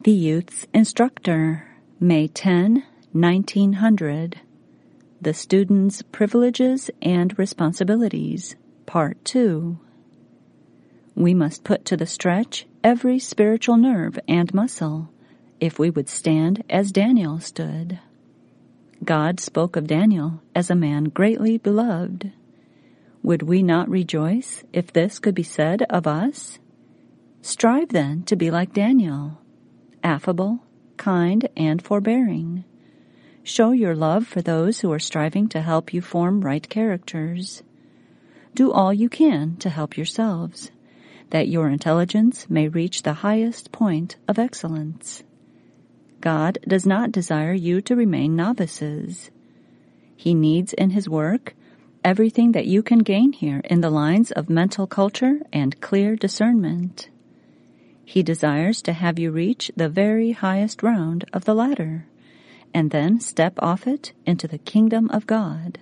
The Youth's Instructor, May 10, 1900. The Student's Privileges and Responsibilities, Part 2. We must put to the stretch every spiritual nerve and muscle if we would stand as Daniel stood. God spoke of Daniel as a man greatly beloved. Would we not rejoice if this could be said of us? Strive then to be like Daniel, affable, kind, and forbearing. Show your love for those who are striving to help you form right characters. Do all you can to help yourselves, that your intelligence may reach the highest point of excellence. God does not desire you to remain novices. He needs in his work everything that you can gain here in the lines of mental culture and clear discernment. He desires to have you reach the very highest round of the ladder, and then step off it into the kingdom of God.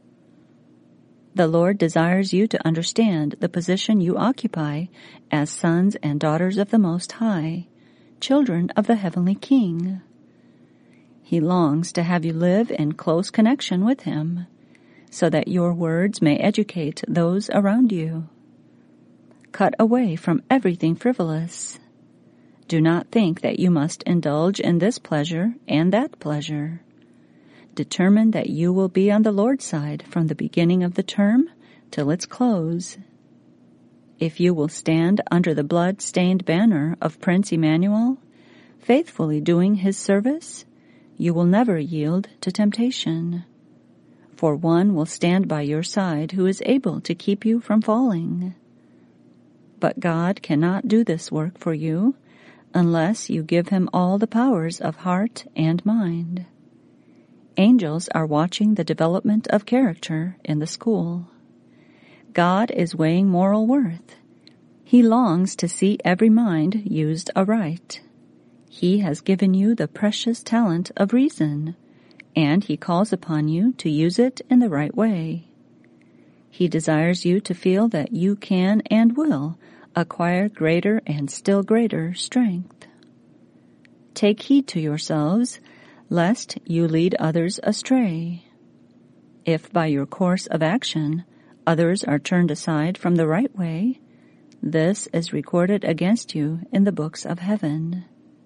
The Lord desires you to understand the position you occupy as sons and daughters of the Most High, children of the Heavenly King. He longs to have you live in close connection with him, so that your words may educate those around you. Cut away from everything frivolous. Do not think that you must indulge in this pleasure and that pleasure. Determine that you will be on the Lord's side from the beginning of the term till its close. If you will stand under the blood-stained banner of Prince Emmanuel, faithfully doing his service, you will never yield to temptation. For one will stand by your side who is able to keep you from falling. But God cannot do this work for you unless you give him all the powers of heart and mind. Angels are watching the development of character in the school. God is weighing moral worth. He longs to see every mind used aright. He has given you the precious talent of reason, and he calls upon you to use it in the right way. He desires you to feel that you can and will acquire greater and still greater strength. Take heed to yourselves, lest you lead others astray. If by your course of action others are turned aside from the right way, this is recorded against you in the books of heaven.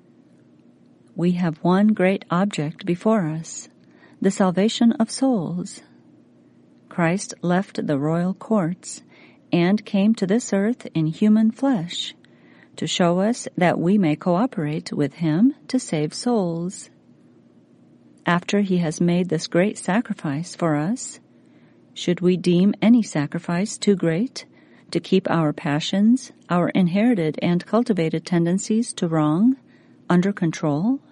We have one great object before us, the salvation of souls. Christ left the royal courts and came to this earth in human flesh to show us that we may cooperate with him to save souls. After he has made this great sacrifice for us, should we deem any sacrifice too great to keep our passions, our inherited and cultivated tendencies to wrong, under control?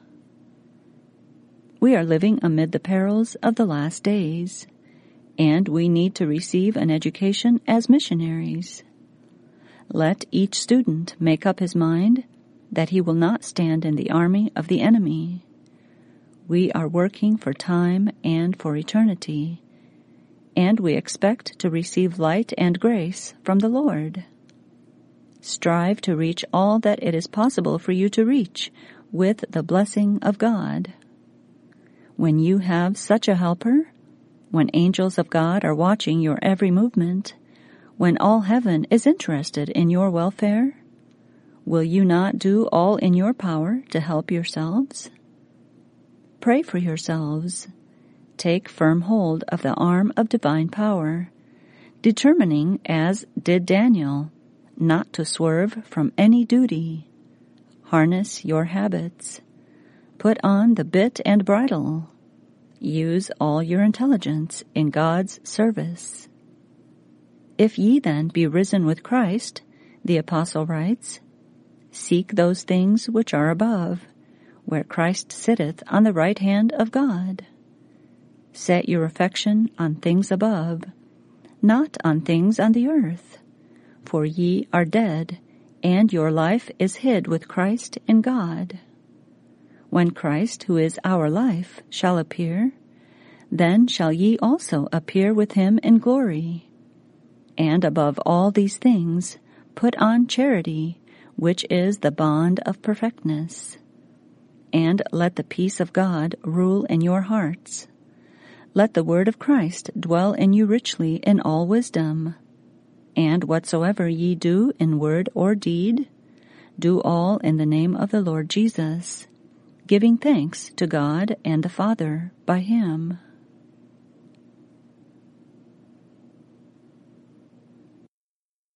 We are living amid the perils of the last days, and we need to receive an education as missionaries. Let each student make up his mind that he will not stand in the army of the enemy. We are working for time and for eternity, and we expect to receive light and grace from the Lord. Strive to reach all that it is possible for you to reach with the blessing of God. When you have such a helper, when angels of God are watching your every movement, when all heaven is interested in your welfare, will you not do all in your power to help yourselves? Pray for yourselves. Take firm hold of the arm of divine power, determining, as did Daniel, not to swerve from any duty. Harness your habits. Put on the bit and bridle. Use all your intelligence in God's service. If ye then be risen with Christ, the apostle writes, seek those things which are above, where Christ sitteth on the right hand of God. Set your affection on things above, not on things on the earth, for ye are dead, and your life is hid with Christ in God. When Christ, who is our life, shall appear, then shall ye also appear with him in glory. And above all these things, put on charity, which is the bond of perfectness. and let the peace of God rule in your hearts. Let the word of Christ dwell in you richly in all wisdom. And whatsoever ye do in word or deed, do all in the name of the Lord Jesus, giving thanks to God and the Father by him.